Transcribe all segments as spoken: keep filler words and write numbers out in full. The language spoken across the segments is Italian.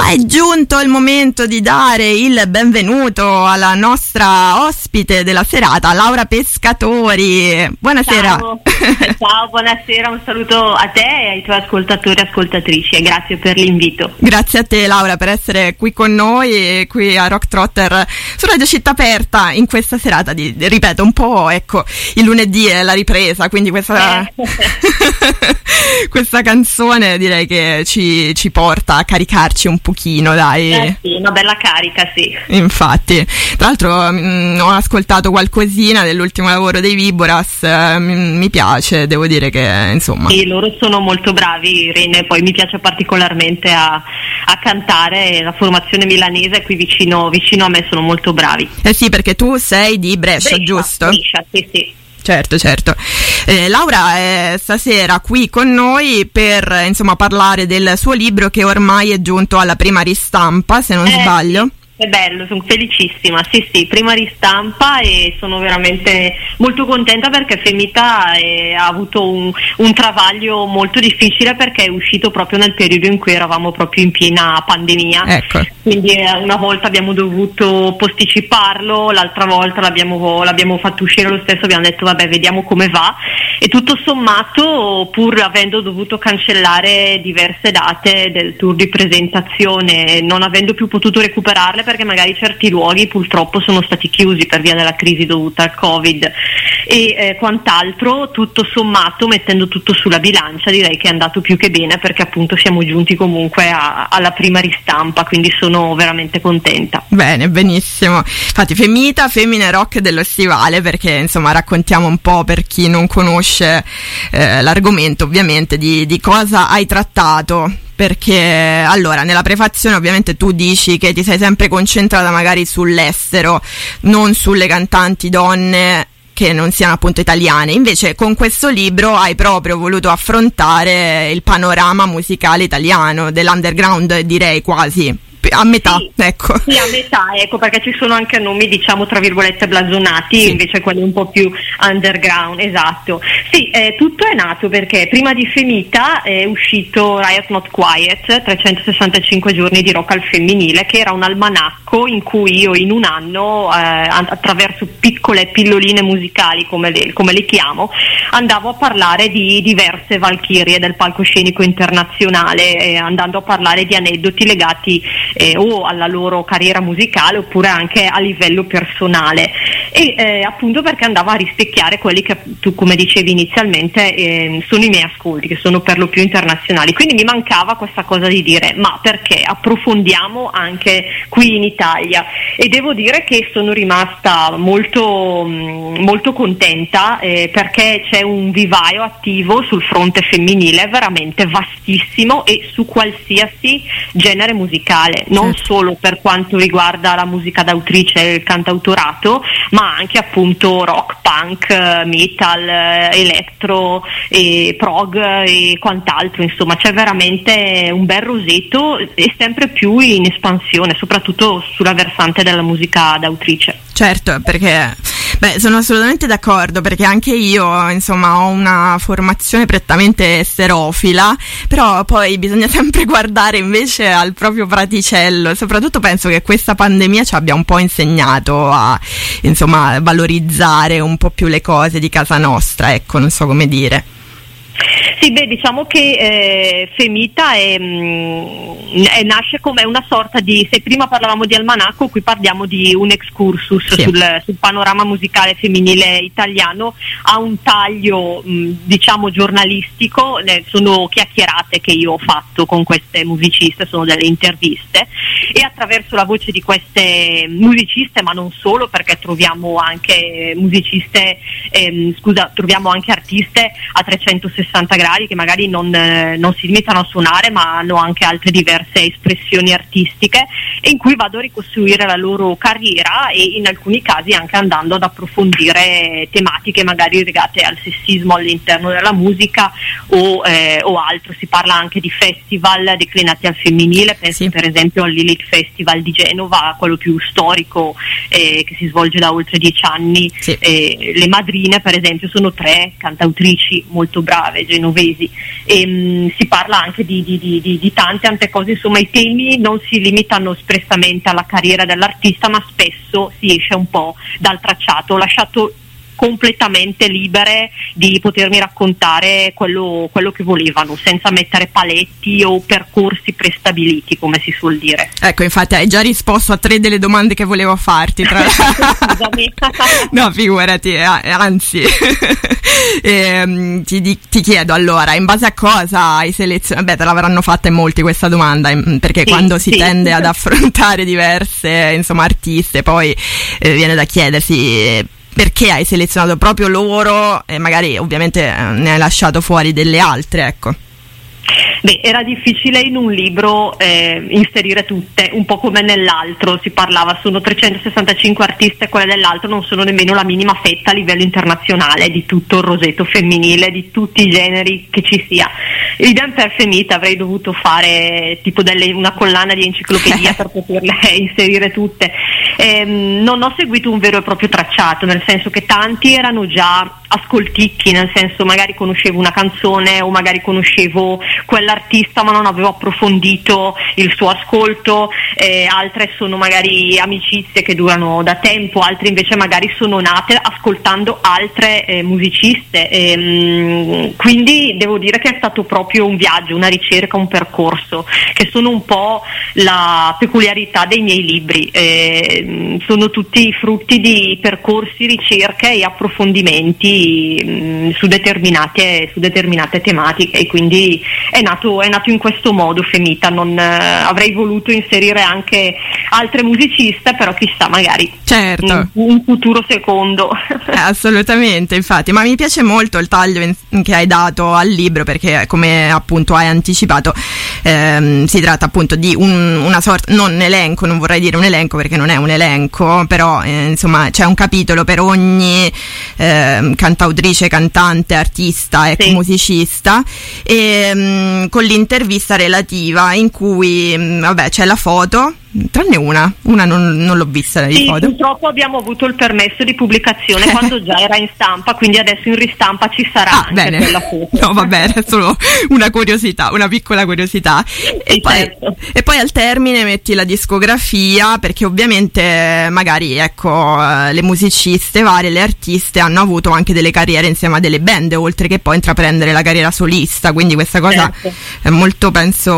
È giunto il momento di dare il benvenuto alla nostra ospite della serata, Laura Pescatori. Buonasera. Ciao, Ciao buonasera, un saluto a te e ai tuoi ascoltatori e ascoltatrici e grazie per l'invito. Grazie a te, Laura, per essere qui con noi, qui a Rock Trotter su Radio Città Aperta in questa serata di, ripeto, un po', ecco, il lunedì è la ripresa, quindi questa, eh. questa canzone direi che ci, ci porta a caricarci un pochino, dai. Eh sì, una bella carica, sì. Infatti, tra l'altro mh, ho ascoltato qualcosina dell'ultimo lavoro dei Viboras, eh, m- mi piace, devo dire che insomma. Sì, loro sono molto bravi, Irene, poi mi piace particolarmente a, a cantare, la formazione milanese qui vicino, vicino a me sono molto bravi. Eh sì, perché tu sei di Brescia, Brescia giusto? Brescia, sì, sì. Certo, certo. Eh, Laura è stasera qui con noi per insomma parlare del suo libro che ormai è giunto alla prima ristampa, se non eh, sbaglio. Sì. È bello, sono felicissima, sì sì, prima ristampa e sono veramente molto contenta perché Femita è, ha avuto un, un travaglio molto difficile perché è uscito proprio nel periodo in cui eravamo proprio in piena pandemia, ecco. Quindi una volta abbiamo dovuto posticiparlo, l'altra volta l'abbiamo, l'abbiamo fatto uscire lo stesso, abbiamo detto vabbè vediamo come va e tutto sommato pur avendo dovuto cancellare diverse date del tour di presentazione, non avendo più potuto recuperarle perché magari certi luoghi purtroppo sono stati chiusi per via della crisi dovuta al Covid e eh, quant'altro, tutto sommato mettendo tutto sulla bilancia direi che è andato più che bene perché appunto siamo giunti comunque a, alla prima ristampa, quindi sono veramente contenta. Bene, benissimo. Infatti Femita, femmine rock dello stivale, perché insomma raccontiamo un po' per chi non conosce eh, l'argomento ovviamente di, di cosa hai trattato. Perché allora nella prefazione ovviamente tu dici che ti sei sempre concentrata magari sull'estero, non sulle cantanti donne che non siano appunto italiane, invece con questo libro hai proprio voluto affrontare il panorama musicale italiano, dell'underground direi quasi. A metà, sì, ecco. Sì, a metà, ecco, perché ci sono anche nomi, diciamo, tra virgolette blasonati, sì. Invece quelli un po' più underground, esatto. Sì, eh, tutto è nato perché prima di Femita è uscito Riot Not Quiet, trecentosessantacinque giorni di rock al femminile, che era un almanacco in cui io in un anno, eh, attraverso piccole pilloline musicali, come le, come le chiamo, andavo a parlare di diverse valchirie del palcoscenico internazionale, eh, andando a parlare di aneddoti legati Eh, o alla loro carriera musicale oppure anche a livello personale e eh, appunto perché andava a rispecchiare quelli che tu come dicevi inizialmente eh, sono i miei ascolti che sono per lo più internazionali, quindi mi mancava questa cosa di dire ma perché approfondiamo anche qui in Italia e devo dire che sono rimasta molto molto contenta eh, perché c'è un vivaio attivo sul fronte femminile veramente vastissimo e su qualsiasi genere musicale, non certo. Solo per quanto riguarda la musica d'autrice e il cantautorato, ma anche appunto rock, punk, metal, electro, e prog e quant'altro, insomma c'è veramente un bel rosetto e sempre più in espansione, soprattutto sulla versante della musica d'autrice. Certo, perché beh, sono assolutamente d'accordo, perché anche io insomma ho una formazione prettamente esterofila, però poi bisogna sempre guardare invece al proprio praticello, soprattutto penso che questa pandemia ci abbia un po' insegnato a insomma valorizzare un po' più le cose di casa nostra, ecco, non so come dire. Sì, beh, diciamo che eh, Femita è, mh, è, nasce come una sorta di, se prima parlavamo di almanacco, qui parliamo di un excursus sì. sul, sul panorama musicale femminile italiano, ha un taglio mh, diciamo giornalistico, eh, sono chiacchierate che io ho fatto con queste musiciste, sono delle interviste e attraverso la voce di queste musiciste, ma non solo, perché troviamo anche musiciste, ehm, scusa, troviamo anche artiste a trecentosessanta gradi che magari non, eh, non si limitano a suonare ma hanno anche altre diverse espressioni artistiche in cui vado a ricostruire la loro carriera e in alcuni casi anche andando ad approfondire tematiche magari legate al sessismo all'interno della musica o, eh, o altro. Si parla anche di festival declinati al femminile, penso sì. per esempio al Lilith Festival di Genova, quello più storico eh, che si svolge da oltre dieci anni. Sì. Eh, le madrine per esempio sono tre cantautrici molto brave genovesi e mh, si parla anche di, di, di, di, di tante tante cose, insomma i temi non si limitano espressamente alla carriera dell'artista, ma spesso si esce un po' dal tracciato. Ho lasciato completamente libere di potermi raccontare quello, quello che volevano, senza mettere paletti o percorsi prestabiliti, come si suol dire. Ecco, infatti hai già risposto a tre delle domande che volevo farti. Tra... Scusami. No, figurati, anzi. e, ti, ti chiedo allora, in base a cosa hai selezionato? Beh, te l'avranno fatta in molti questa domanda, perché sì, quando si sì. tende ad affrontare diverse, insomma, artiste, poi eh, viene da chiedersi... Eh, perché hai selezionato proprio loro e magari ovviamente eh, ne hai lasciato fuori delle altre, ecco. Beh, era difficile in un libro eh, inserire tutte, un po' come nell'altro, si parlava, sono trecentosessantacinque artiste, quelle dell'altro non sono nemmeno la minima fetta a livello internazionale di tutto il roseto femminile, di tutti i generi che ci sia. Idem per Femita, avrei dovuto fare tipo delle, una collana di enciclopedia per poterle inserire tutte. Ehm, non ho seguito un vero e proprio tracciato, nel senso che tanti erano già ascolticchi, nel senso magari conoscevo una canzone o magari conoscevo quell'artista ma non avevo approfondito il suo ascolto, eh, altre sono magari amicizie che durano da tempo, altre invece magari sono nate ascoltando altre eh, musiciste, e, quindi devo dire che è stato proprio un viaggio, una ricerca, un percorso, che sono un po' la peculiarità dei miei libri, eh, sono tutti frutti di percorsi, ricerche e approfondimenti mh, su determinate, su determinate tematiche, e quindi è nato, è nato in questo modo Femita. Non eh, avrei voluto inserire anche altre musiciste, però chissà, magari certo. un, un futuro secondo. Eh, assolutamente, infatti, ma mi piace molto il taglio in, che hai dato al libro, perché come appunto hai anticipato ehm, si tratta appunto di un, una sorta, non un elenco, non vorrei dire un elenco perché non è un elenco, però eh, insomma c'è un capitolo per ogni eh, cantautrice, cantante, artista e sì. musicista, e mh, con l'intervista relativa in cui mh, vabbè c'è la foto, tranne una, una non, non l'ho vista di sì, foto. Purtroppo abbiamo avuto il permesso di pubblicazione quando già era in stampa, quindi adesso in ristampa ci sarà ah, anche bene. quella foto. No, va bene, è solo una curiosità, una piccola curiosità. E, sì, poi, certo. e poi al termine metti la discografia, perché ovviamente magari ecco le musiciste varie, le artiste hanno avuto anche delle carriere insieme a delle band, oltre che poi intraprendere la carriera solista, quindi questa cosa certo. è molto, penso,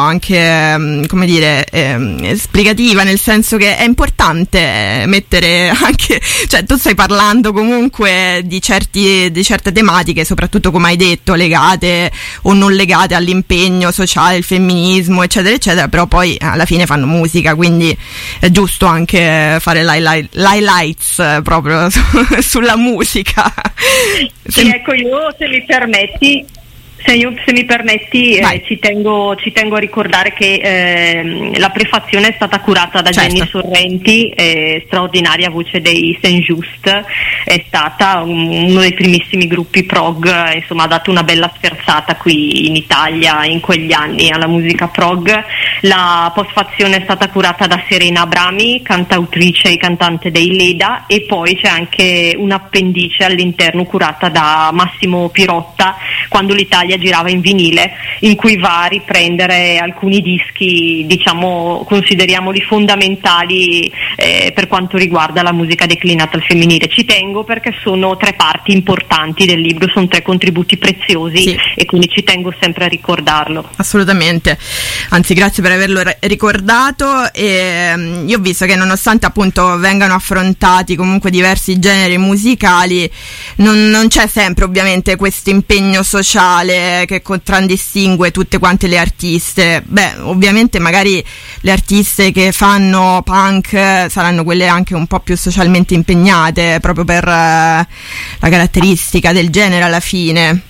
anche come dire eh, esplicativa, nel senso che è importante mettere anche, cioè tu stai parlando comunque di certi di certe tematiche, soprattutto come hai detto legate o non legate all'impegno sociale, il femminismo eccetera eccetera, però poi alla fine fanno musica, quindi è giusto anche fare l'highlights proprio su, sulla musica. Sì, ecco, io se mi permetti Se, io, se mi permetti eh, ci, tengo, ci tengo a ricordare che eh, la prefazione è stata curata da certo. Jenny Sorrenti, eh, straordinaria voce dei Saint Just, è stata un, uno dei primissimi gruppi prog, eh, insomma ha dato una bella sferzata qui in Italia in quegli anni alla musica prog. La postfazione è stata curata da Serena Abrami, cantautrice e cantante dei Leda, e poi c'è anche un'appendice all'interno curata da Massimo Pirotta quando l'Italia girava in vinile, in cui va a riprendere alcuni dischi, diciamo, consideriamoli fondamentali eh, per quanto riguarda la musica declinata al femminile. Ci tengo perché sono tre parti importanti del libro, sono tre contributi preziosi sì. e quindi ci tengo sempre a ricordarlo. Assolutamente, anzi grazie per averlo ricordato. E um, io ho visto che nonostante appunto vengano affrontati comunque diversi generi musicali, non, non c'è sempre ovviamente questo impegno sociale che contraddistingue tutte quante le artiste. Beh, ovviamente magari le artiste che fanno punk saranno quelle anche un po' più socialmente impegnate, proprio per uh, la caratteristica del genere alla fine.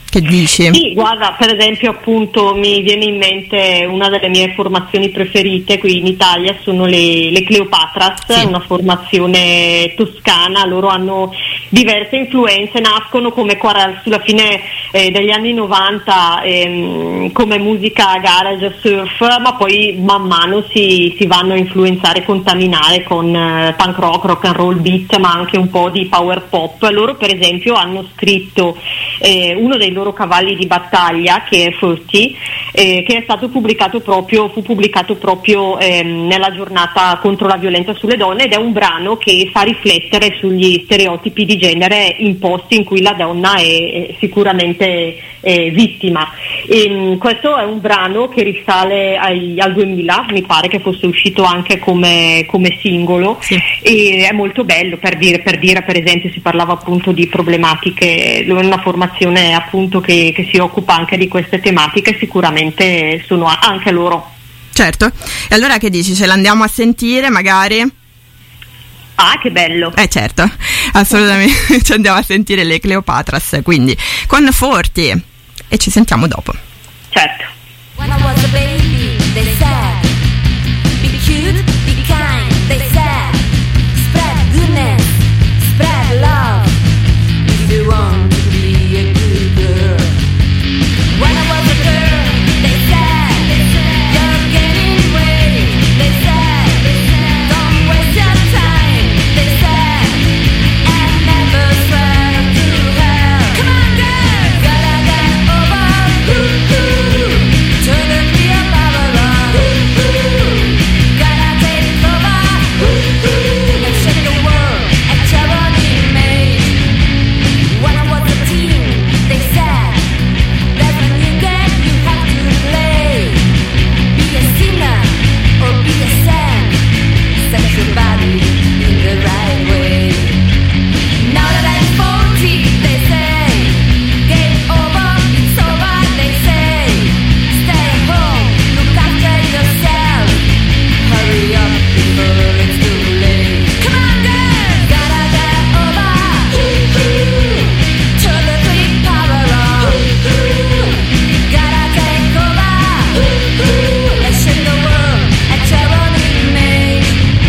Che dici? Sì, guarda, per esempio appunto mi viene in mente una delle mie formazioni preferite qui in Italia sono le, le Cleopatras, sì. Una formazione toscana, loro hanno diverse influenze, nascono come sulla fine eh, degli anni novanta ehm, come musica garage surf, ma poi man mano si, si vanno a influenzare e contaminare con eh, punk rock, rock and roll beat, ma anche un po' di power pop. Loro per esempio hanno scritto eh, uno dei loro cavalli di battaglia, che è Forty, eh, che è stato pubblicato proprio, fu pubblicato proprio ehm, nella giornata contro la violenza sulle donne, ed è un brano che fa riflettere sugli stereotipi di genere imposti in cui la donna è, è sicuramente è vittima. E, questo è un brano che risale ai, al duemila, mi pare che fosse uscito anche come, come singolo, sì. E è molto bello per dire, per dire per esempio si parlava appunto di problematiche, una formazione appunto che, che si occupa anche di queste tematiche, sicuramente sono anche loro. Certo, e allora che dici, ce l'andiamo a sentire magari? Ah, che bello! Eh certo, assolutamente, ci andiamo a sentire le Cleopatras, quindi con Forty, e ci sentiamo dopo. Certo. When I was a baby, they said, be cute, be kind, they said, spread goodness, spread love, if you want to be a good girl. When I was a girl, they said, you're getting away, they said, don't waste your time, they said, and never swear to her. Come on girls, gotta get over, ooh, ooh, turn the real power on, ooh, ooh, gotta take over, ooh, ooh, and shake the world at your own image. When I was a teen, they said, there's a new game you have to play. Be a sinner or be a saint. Set your body in the right way. Now that I'm forty, they say, game over, it's over, they say. Stay home, look after yourself. Hurry up before it's too late. Come on girls, gotta get over, ooh, ooh, turn the quick power on, ooh, ooh, gotta take over, ooh, ooh, and shake the world at your own image.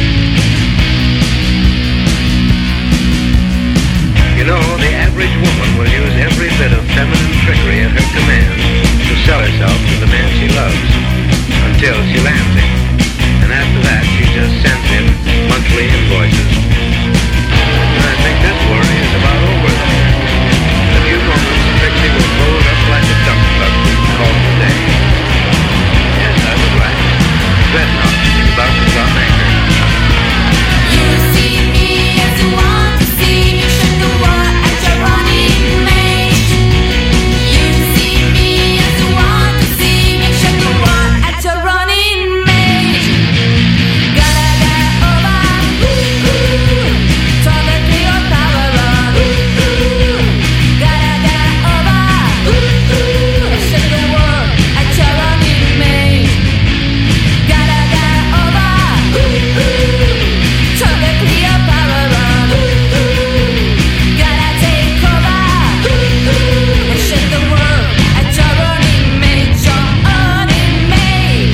You know, the average woman will use every bit of feminine trickery at her command to sell herself to the man she loves, until she lands him. And after that, she just sends him monthly invoices. And I think this worry is about over there. In a few moments, Trixie will fold up like a dump truck and call it a day. Yes, I was right. Dreadnought is about to drop anchor. You see me as you want to see me, shake the world at your own image. You see me as you want to see me, shake the world at your own image. Gotta get over, ooh, ooh, turn the real power on, ooh, ooh, gotta get over, ooh, ooh, and shake the world at your own image. Gotta get over, ooh, ooh, turn the real power on, ooh, ooh, gotta take over, ooh, ooh, and shake the world at your own image, your own image.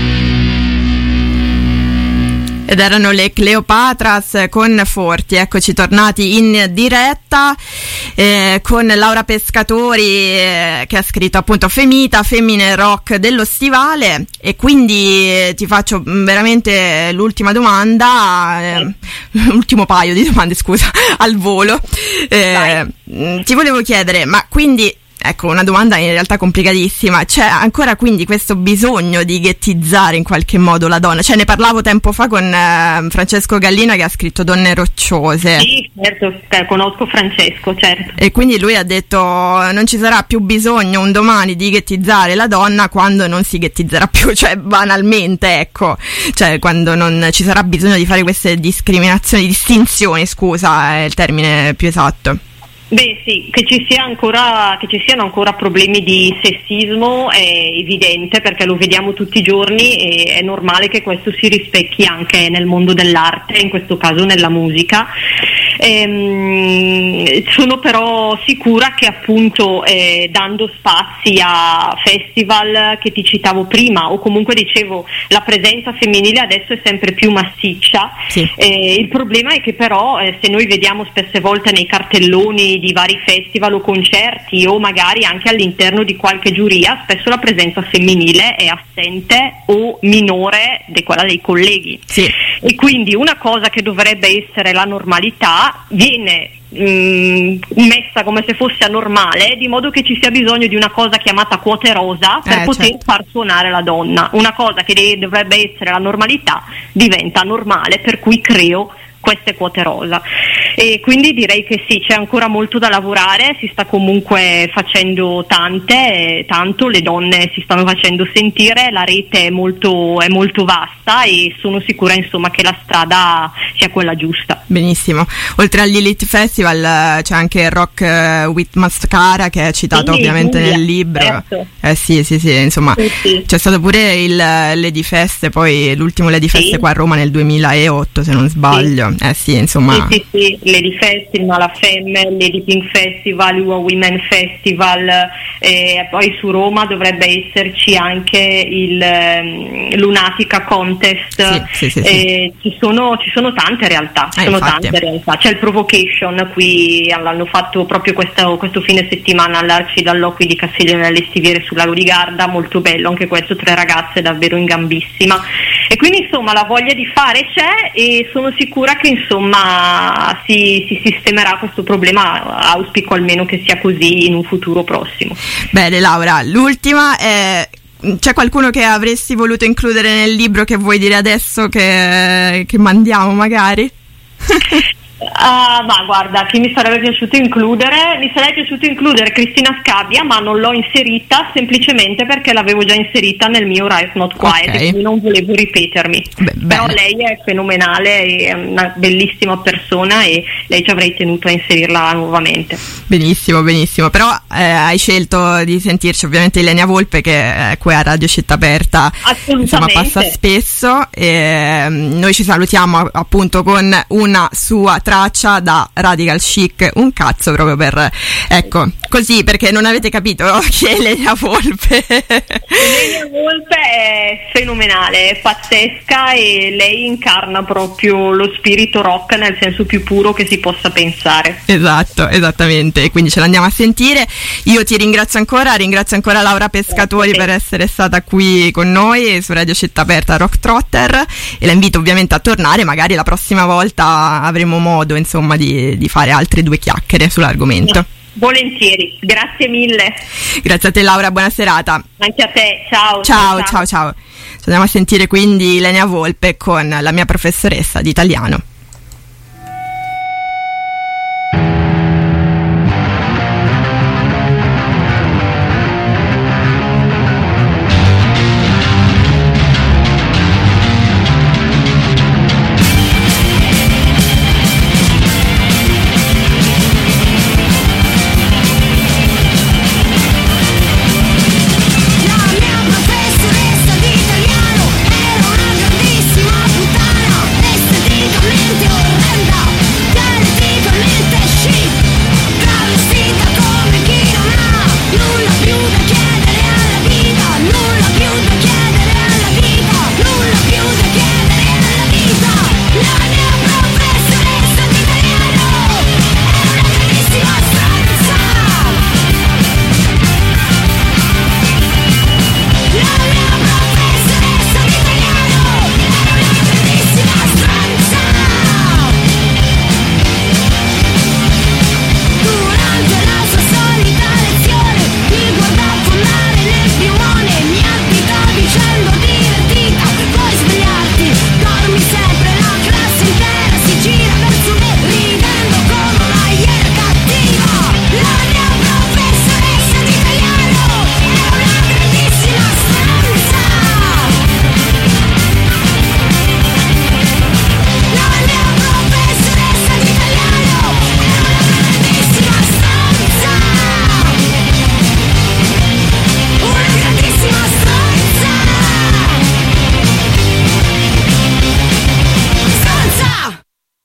Ed erano le Cleopatras con Forty. Eccoci tornati in diretta eh, con Laura Pescatori eh, che ha scritto appunto Femita, femmine rock dello stivale, e quindi eh, ti faccio veramente l'ultima domanda, eh, l'ultimo paio di domande, scusa, al volo. Eh, ti volevo chiedere, ma quindi ecco, una domanda in realtà complicatissima. C'è ancora quindi questo bisogno di ghettizzare in qualche modo la donna? Cioè, ne parlavo tempo fa con eh, Francesco Gallina, che ha scritto Donne rocciose. Sì, certo, eh, conosco Francesco, certo. E quindi lui ha detto non ci sarà più bisogno un domani di ghettizzare la donna quando non si ghettizzerà più, cioè banalmente, ecco, cioè quando non ci sarà bisogno di fare queste discriminazioni, distinzioni, scusa, è il termine più esatto. Beh sì, che ci sia ancora, che ci siano ancora problemi di sessismo è evidente, perché lo vediamo tutti i giorni e è normale che questo si rispecchi anche nel mondo dell'arte, in questo caso nella musica. Ehm, sono però sicura che appunto eh, dando spazi a festival che ti citavo prima, o comunque dicevo la presenza femminile adesso è sempre più massiccia, sì. eh, il problema è che però eh, se noi vediamo spesse volte nei cartelloni di vari festival o concerti, o magari anche all'interno di qualche giuria, spesso la presenza femminile è assente o minore di quella dei colleghi, sì. E quindi una cosa che dovrebbe essere la normalità viene mh, messa come se fosse anormale, di modo che ci sia bisogno di una cosa chiamata quote rosa per eh, poter certo. far suonare la donna. Una cosa che de- dovrebbe essere la normalità diventa normale, per cui creo queste quote rosa. E quindi direi che sì, c'è ancora molto da lavorare, si sta comunque facendo tante, eh, tanto, le donne si stanno facendo sentire, la rete è molto, è molto vasta e sono sicura insomma che la strada sia quella giusta. Benissimo, oltre agli Elite Festival eh, c'è anche il Rock eh, with Mascara, che è citato Sì, ovviamente Giulia, nel libro, certo. eh sì sì sì, insomma Sì, sì. c'è stato pure il Lady Fest, poi l'ultimo Lady Sì. Fest qua a Roma nel duemilaotto se non sbaglio. Eh sì, insomma. Sì, sì, sì, Lady Fest, il Mala Femme, Lady Pink Festival, U A Women Festival, eh, poi su Roma dovrebbe esserci anche il um, Lunatica Contest, sì, sì, sì, eh, ci, sono, ci sono tante realtà, ci eh, sono infatti. tante realtà, c'è il Provocation, qui l'hanno fatto proprio questo, questo fine settimana all'Arci d'Allocqui di Castiglione delle Stiviere sul lago di Garda, molto bello anche questo, tre ragazze davvero in gambissima, e quindi insomma la voglia di fare c'è e sono sicura che insomma si, si sistemerà questo problema, auspico almeno che sia così in un futuro prossimo. Bene Laura, l'ultima è: c'è qualcuno che avresti voluto includere nel libro che vuoi dire adesso che, che mandiamo magari? Uh, ma guarda, chi mi sarebbe piaciuto includere? Mi sarebbe piaciuto includere Cristina Scabbia, ma non l'ho inserita semplicemente perché l'avevo già inserita nel mio Riot Not Quiet, Ok. e quindi non volevo ripetermi. Beh, Però bene. lei è fenomenale, è una bellissima persona e lei ci avrei tenuto a inserirla nuovamente. Benissimo, benissimo, però eh, hai scelto di sentirci ovviamente Ilenia Volpe, che è qui a Radio Città Aperta, insomma Assolutamente. passa spesso, e mm, noi ci salutiamo appunto con una sua traccia da Radical Chic, un cazzo, proprio per, ecco, così, perché non avete capito chi è Ilenia Volpe. Ilenia Volpe è fenomenale, è pazzesca e lei incarna proprio lo spirito rock nel senso più puro che si possa pensare. Esatto, esattamente, quindi ce l'andiamo a sentire. Io ti ringrazio ancora, ringrazio ancora Laura Pescatori per essere stata qui con noi su Radio Città Aperta Rock Trotter, e la invito ovviamente a tornare, magari la prossima volta avremo modo insomma di, di fare altre due chiacchiere sull'argomento. Volentieri, grazie mille. Grazie a te Laura, buona serata. Anche a te, ciao. Ciao ciao ciao. Ci andiamo a sentire quindi Ilenia Volpe con La mia professoressa di italiano.